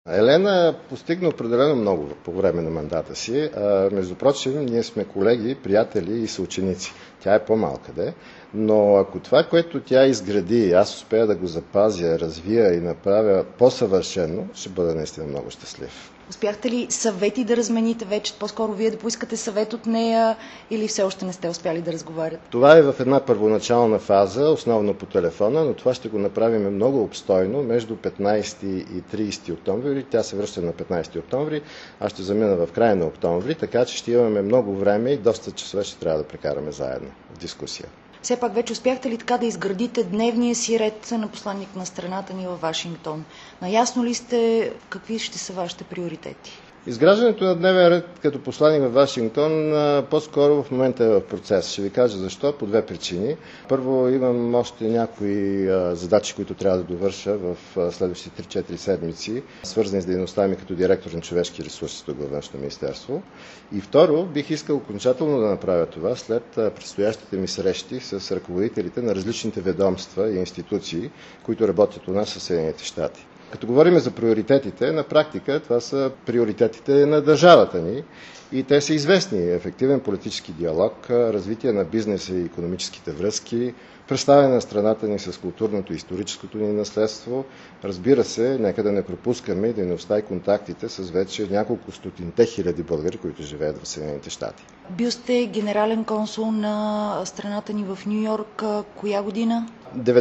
Елена постигна определено много по време на мандата си. Между прочим, ние сме колеги, приятели и съученици. Тя е по-малка, но ако това, което тя изгради, аз успея да го запазя, развия и направя по-съвършено, ще бъда наистина много щастлив. Успяхте ли съвети да размените вече? По-скоро вие да поискате съвет от нея или все още не сте успяли да разговаряте? Това е в една първоначална фаза, основно по телефона, но това ще го направим много обстойно между 15 и 30 октомври. Тя се връща на 15 октомври, аз ще замина в края на октомври, така че ще имаме много време и доста часове ще трябва да прекараме заедно в дискусия. Все пак вече успяхте ли така да изградите дневния си ред на посланник на страната ни във Вашингтон? Наясно ли сте какви ще са вашите приоритети? Изграждането на дневен ред като посланик в Вашингтон по-скоро в момента е в процес. Ще ви кажа защо, по две причини. Първо, имам още някои задачи, които трябва да довърша в следващите 3-4 седмици, свързани с дейността ми като директор на човешки ресурси тук във Външно министерство. И второ, бих искал окончателно да направя това след предстоящите ми срещи с ръководителите на различните ведомства и институции, които работят у нас със Съединените щати. Като говорим за приоритетите, на практика това са приоритетите на държавата ни и те са известни. Ефективен политически диалог, развитие на бизнеса и икономическите връзки, представяне на страната ни с културното и историческото ни наследство. Разбира се, нека да не пропускаме дейността и контактите с вече няколко стотинте хиляди българи, които живеят в Съединените щати. Бил сте генерален консул на страната ни в Ню Йорк коя година?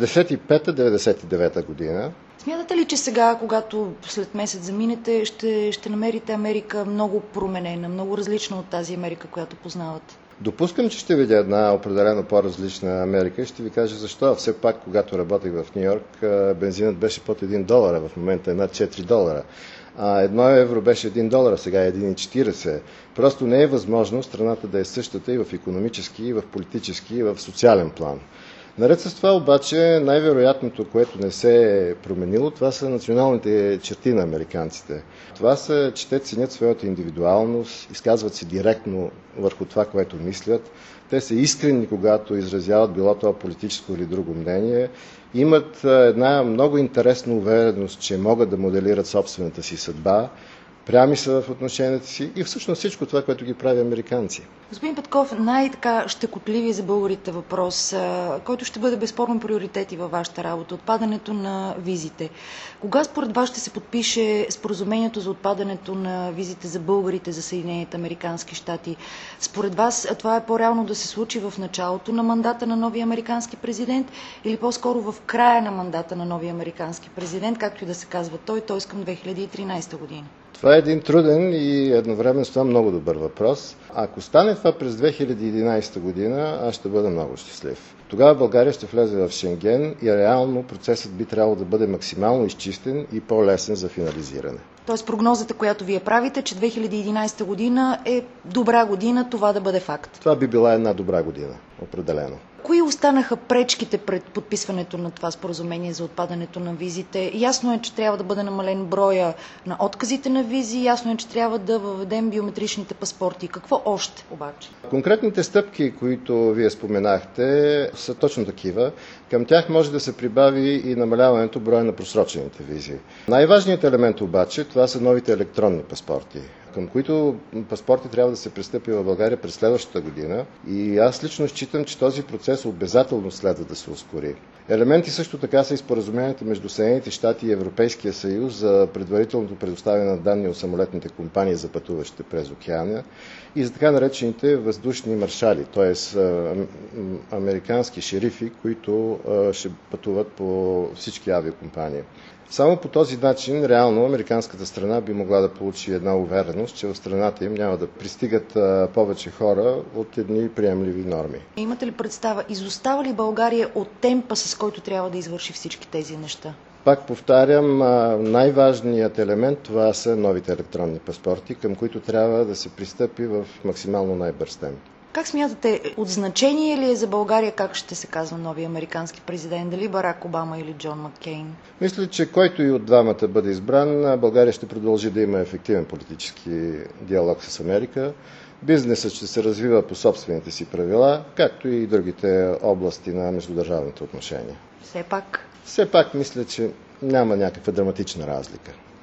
95-99 година. Смятате ли, че сега, когато след месец заминете, ще намерите Америка много променена, много различна от тази Америка, която познавате? Допускам, че ще видя една определено по-различна Америка и ще ви кажа защо. Все пак, когато работех в Ню Йорк, бензинът беше под $1, а в момента е над $4. $1 евро беше $1, сега е 1,40. Просто не е възможно страната да е същата и в икономически, и в политически, и в социален план. Наред с това обаче най-вероятното, което не се е променило, това са националните черти на американците. Това са, че те ценят своята индивидуалност, изказват се директно върху това, което мислят. Те са искрени, когато изразяват било това политическо или друго мнение. Имат една много интересна увереност, че могат да моделират собствената си съдба. Прями са в отношенията си и всъщност всичко това, което ги прави американци. Господин Петков, най-така щекотливи за българите въпрос, който ще бъде безспорно приоритет и във вашата работа, отпадането на визите. Кога според вас ще се подпише споразумението за отпадането на визите за българите за Съединените американски щати? Според вас това е по-реално да се случи в началото на мандата на новия американски президент или по-скоро в края на мандата на новия американски президент, както и да се казва той, т.е. към 2013 година? Това е един труден и едновременно с това много добър въпрос. Ако стане това през 2011 година, аз ще бъда много щастлив. Тогава България ще влезе в Шенген и реално процесът би трябвало да бъде максимално изчистен и по-лесен за финализиране. Тоест прогнозата, която вие правите, че 2011 година е добра година, това да бъде факт? Това би била една добра година, определено. Кои останаха пречките пред подписването на това споразумение за отпадането на визите? Ясно е, че трябва да бъде намален броя на отказите на визи, ясно е, че трябва да въведем биометричните паспорти. Какво още обаче? Конкретните стъпки, които вие споменахте, са точно такива. Към тях може да се прибави и намаляването броя на просрочените визи. Най-важният елемент обаче, това са новите електронни паспорти, към които паспорти трябва да се пристъпи в България през следващата година. И аз лично считам, че този процес обязателно следва да се ускори. Елементи също така са и споразуменията между Съединените щати и Европейския съюз за предварителното предоставяне на данни от самолетните компании за пътуващите през океана и за така наречените въздушни маршали, т.е. американски шерифи, които ще пътуват по всички авиокомпании. Само по този начин, реално, американската страна би могла да получи една увереност, че в страната им няма да пристигат повече хора от едни приемливи норми. Имате ли представа, изостава ли България от темпа, с който трябва да извърши всички тези неща? Пак повтарям, най-важният елемент това са новите електронни паспорти, към които трябва да се пристъпи в максимално най-бърз темп. Как смятате, от значение ли е за България как ще се казва новия американски президент? Дали Барак Обама или Джон Маккейн? Мисля, че който и от двамата бъде избран, България ще продължи да има ефективен политически диалог с Америка. Бизнесът ще се развива по собствените си правила, както и другите области на междудържавните отношения. Все пак? Все пак мисля, че няма някаква драматична разлика.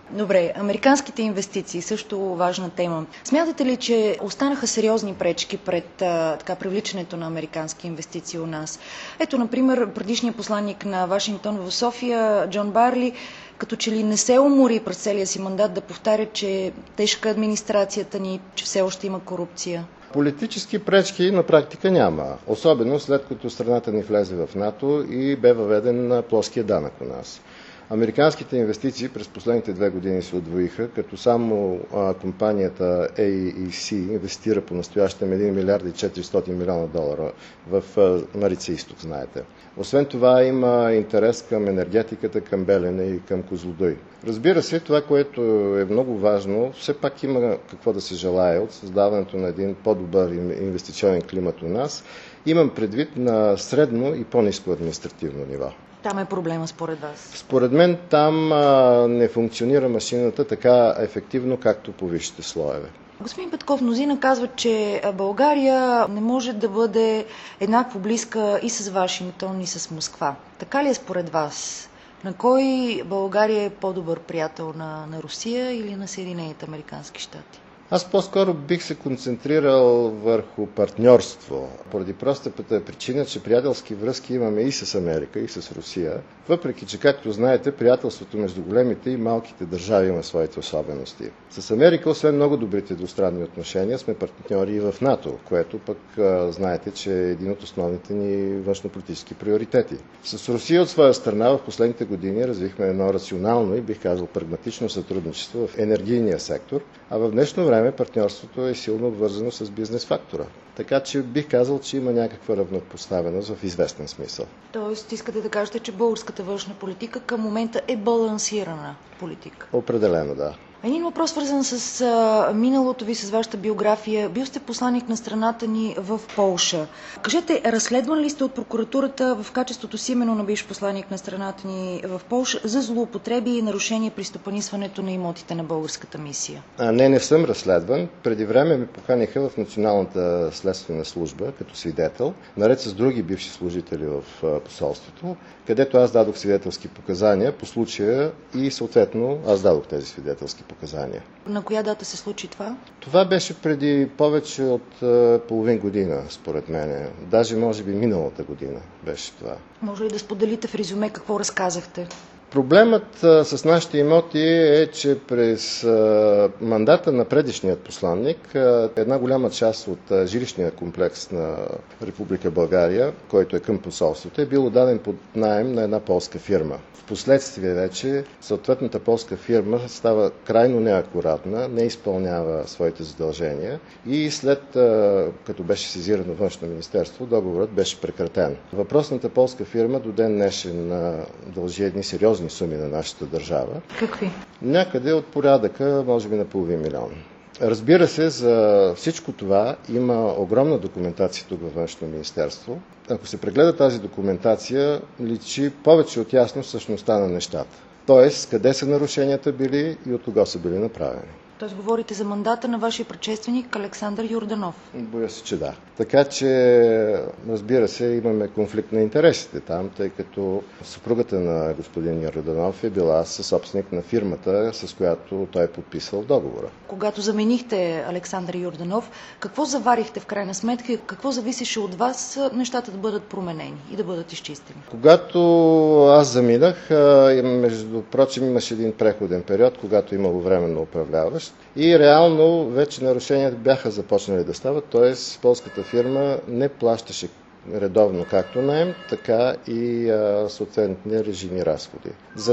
Добре, американските инвестиции, също важна тема. Смятате ли, че останаха сериозни пречки пред привличането на американски инвестиции у нас? Ето, например, предишният посланник на Вашингтон в София, Джон Барли, като че ли не се умори през целия си мандат да повтаря, че тежка администрацията ни, че все още има корупция. Политически пречки на практика няма, особено след като страната ни влезе в НАТО и бе въведен плоския данък у нас. Американските инвестиции през последните 2 години се удвоиха, като само компанията AEC инвестира по настоящем 1 милиард и 400 милиона долара в Марица Изток, знаете. Освен това има интерес към енергетиката, към Белене и към Козлодуй. Разбира се, това, което е много важно, все пак има какво да се желае от създаването на един по-добър инвестиционен климат у нас. Имам предвид на средно и по-ниско административно ниво. Там е проблема според вас? Според мен там не функционира машината така ефективно, както по висшите слоеве. Господин Петков, мнозина казват, че България не може да бъде еднакво близка и с Вашингтон, и с Москва. Така ли е според вас? На кой България е по-добър приятел, на Русия или на Съединените американски щати? Аз по-скоро бих се концентрирал върху партньорство, поради простата причина, че приятелски връзки имаме и с Америка, и с Русия, въпреки че, както знаете, приятелството между големите и малките държави има своите особености. С Америка, освен много добрите двустранни отношения, сме партньори и в НАТО, което пък знаете, че е един от основните ни външнополитически приоритети. С Русия от своя страна в последните години развихме едно рационално и бих казал прагматично сътрудничество в енергийния сектор, а в днешно време партньорството е силно обвързано с бизнес фактора. Така че бих казал, че има някаква равнопоставеност в известен смисъл. Тоест, искате да кажете, че българската външна политика към момента е балансирана политика? Определено, да. Един въпрос, свързан с миналото ви, с вашата биография. Бил сте посланик на страната ни в Полша. Кажете, разследван ли сте от прокуратурата в качеството си именно на бивш посланик на страната ни в Полша за злоупотреби и нарушения при стопанисването на имотите на българската мисия? Не съм разследван. Преди време ме поканиха в Националната следствена служба като свидетел, наред с други бивши служители в посолството, където аз дадох свидетелски показания по случая и съответно аз дадох тези свидетелски показания. На коя дата се случи това? Това беше преди повече от половин година, според мен. Даже може би миналата година беше това. Може ли да споделите в резюме какво разказахте? Проблемът с нашите имоти е, че през мандата на предишният посланник една голяма част от жилищния комплекс на Република България, който е към посолството, е бил даден под наем на една полска фирма. Впоследствие вече съответната полска фирма става крайно неакуратна, не изпълнява своите задължения и след като беше сезирано Външно министерство, договорът беше прекратен. Въпросната полска фирма до ден днешен дължи едни сериозни суми на нашата държава. Какви? Някъде от порядъка, може би на половин милион. Разбира се, за всичко това има огромна документация тук във Външно министерство. Ако се прегледа тази документация, личи повече от ясно същността на нещата. Тоест, къде са нарушенията били и от кого са били направени. Тоест говорите за мандата на вашия предшественик Александър Йорданов. Боя се, че да. Така че, разбира се, имаме конфликт на интересите там, тъй като съпругата на господин Йорданов е била съсобственик на фирмата, с която той е подписал договора. Когато заменихте Александър Йорданов, какво заварихте в крайна сметка и какво зависеше от вас нещата да бъдат променени и да бъдат изчистени? Когато аз заминах, между прочим имаше един преходен период, когато имало временно управляващ и реално вече нарушенията бяха започнали да стават, т.е. полската фирма не плащаше редовно както наем, така и съответните режими разходи.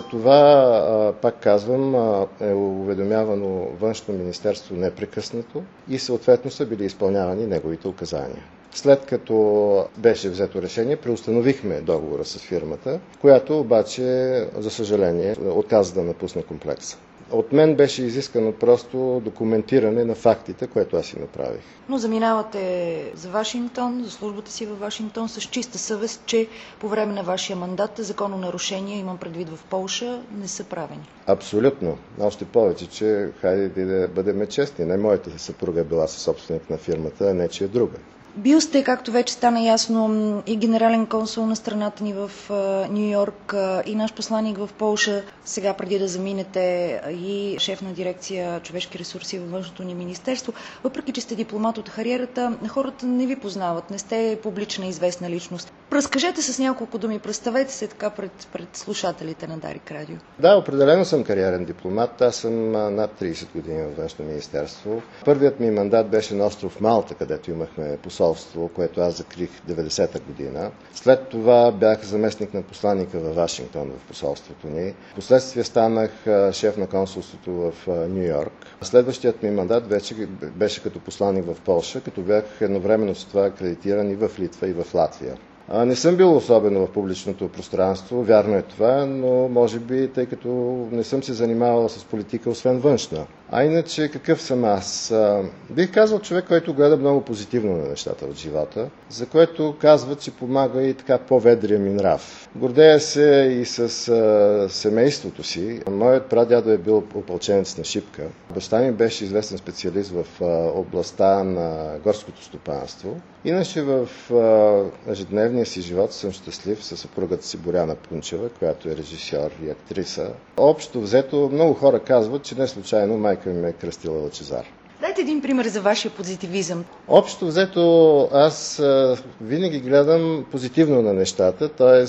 Затова, пак казвам, е уведомявано Външно министерство непрекъснато и съответно са били изпълнявани неговите указания. След като беше взето решение, преустановихме договора с фирмата, която обаче, за съжаление, отказа да напусне комплекса. От мен беше изискано просто документиране на фактите, което аз си направих. Но заминавате за Вашингтон, за службата си във Вашингтон с чиста съвест, че по време на вашия мандат закононарушения, имам предвид в Полша, не са правени. Абсолютно. Още повече, че хайде да бъдем честни. Не моята съпруга е била съсобственик на фирмата, а не че е друга. Бил сте, както вече стана ясно, и генерален консул на страната ни в Ню Йорк, и наш посланик в Полша. Сега, преди да заминете, и шеф на дирекция човешки ресурси във външното ни министерство. Въпреки че сте дипломат от кариерата, хората не ви познават, не сте публична известна личност. Разкажете с няколко думи, представете се така пред слушателите на Дарик Радио. Да, определено съм кариерен дипломат. Аз съм над 30 години във външно министерство. Първият ми мандат беше на остров Малта, където имахме посолство, което аз закрих 90-та година. След това бях заместник на посланника във Вашингтон в посолството ни. Впоследствие станах шеф на консулството в Ню Йорк. Следващият ми мандат беше като посланик в Полша, като бях едновременно с това акредитиран и в Литва, и в Латвия. Не съм бил особено в публичното пространство, вярно е това, но може би, тъй като не съм се занимавал с политика, освен външна. А иначе, какъв съм аз? Бих казал човек, който гледа много позитивно на нещата от живота, за което казва, че помага и така по-ведрия ми нрав. Гордея се и с семейството си. Моят прадядо е бил опълченец на Шипка. Баща ми беше известен специалист в областта на горското стопанство. Иначе в ежедневния си живот съм щастлив със съпругата си Боряна Пунчева, която е режисьор и актриса. Общо взето, много хора казват, че не случайно майка ми е кръстила Лъчезар. Дайте един пример за вашия позитивизъм. Общо взето, аз винаги гледам позитивно на нещата, т.е.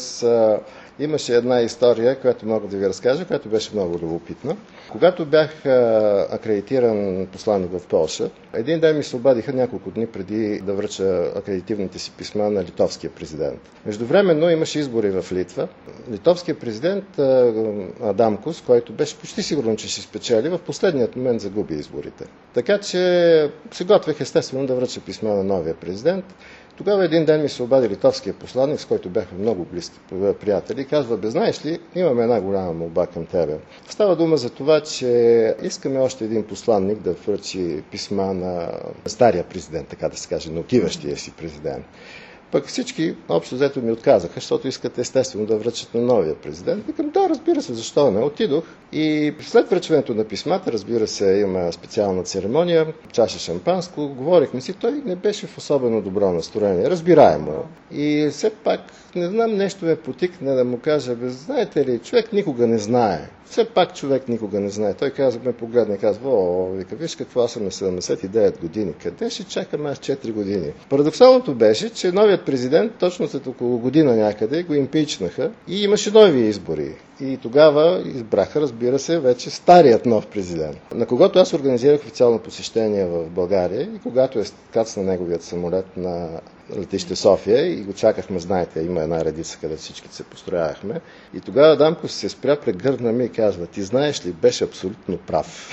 имаше една история, която мога да ви разкажа, която беше много любопитна. Когато бях акредитиран посланик в Полша, един ден ми се обадиха няколко дни преди да връча акредитивните си писма на литовския президент. Междувременно имаше избори в Литва. Литовският президент Адамкус, който беше почти сигурен, че ще спечели, в последният момент загуби изборите. Така че се готвех естествено да връча писма на новия президент. Тогава един ден ми се обади литовския посланик, с който бяхме много близки приятели, и казва: бе, знаеш ли, имаме една голяма молба към тебе. Става дума за това, че искаме още един посланник да връчи писма на стария президент, така да се каже, на отиващия си президент. Пък всички общо взето ми отказаха, защото искат естествено да връчат на новия президент. Викам, да, разбира се, защо не. Отидох и след връчването на писмата, разбира се, има специална церемония, чаша шампанско, говорихме си, той не беше в особено добро настроение, разбираемо. И все пак, не знам, нещо ме потикне да му кажа: бе, знаете ли, човек никога не знае. Все пак човек никога не знае. Той ме погледна и казва: вика, виж какво, аз съм на 79 години. Къде ще чакам аз 4 години? Парадоксалното беше, че новият президент точно след около година някъде го импичнаха и имаше нови избори. И тогава избраха, разбира се, вече старият нов президент, на когото аз организирах официално посещение в България, и когато кацна неговият самолет на летище София и го чакахме, знаете, има една редица, където всички се построявахме. И тогава Дамков се спря, прегърна ми и казва: ти знаеш ли, беше абсолютно прав.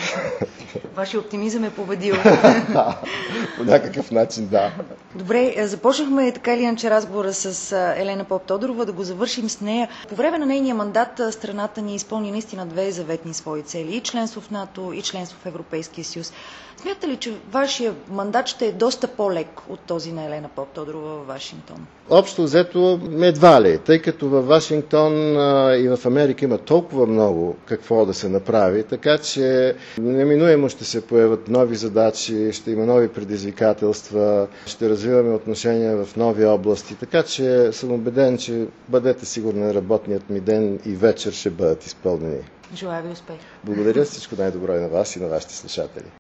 Вашия оптимизъм е победил. По някакъв начин, да. Добре, започнахме така или иначе разговора с Елена Поптодорова, да го завършим с нея. По време на нейния мандат страната ни изпълни наистина две заветни свои цели: и членство в НАТО, и членство в Европейския съюз. Смятате ли, че вашия мандат ще е доста по-лек от този на Елена Поптодорова във Вашингтон? Общо взето едва ли, тъй като във Вашингтон и в Америка има толкова много какво да се направи, така че неминуемо ще се появят нови задачи, ще има нови предизвикателства, ще развиваме отношения в нови области, така че съм убеден, че бъдете сигурни, работният ми ден и вечер ще бъдат изпълнени. Желая ви успех! Благодаря, всичко най-добро и на вас, и на вашите слушатели.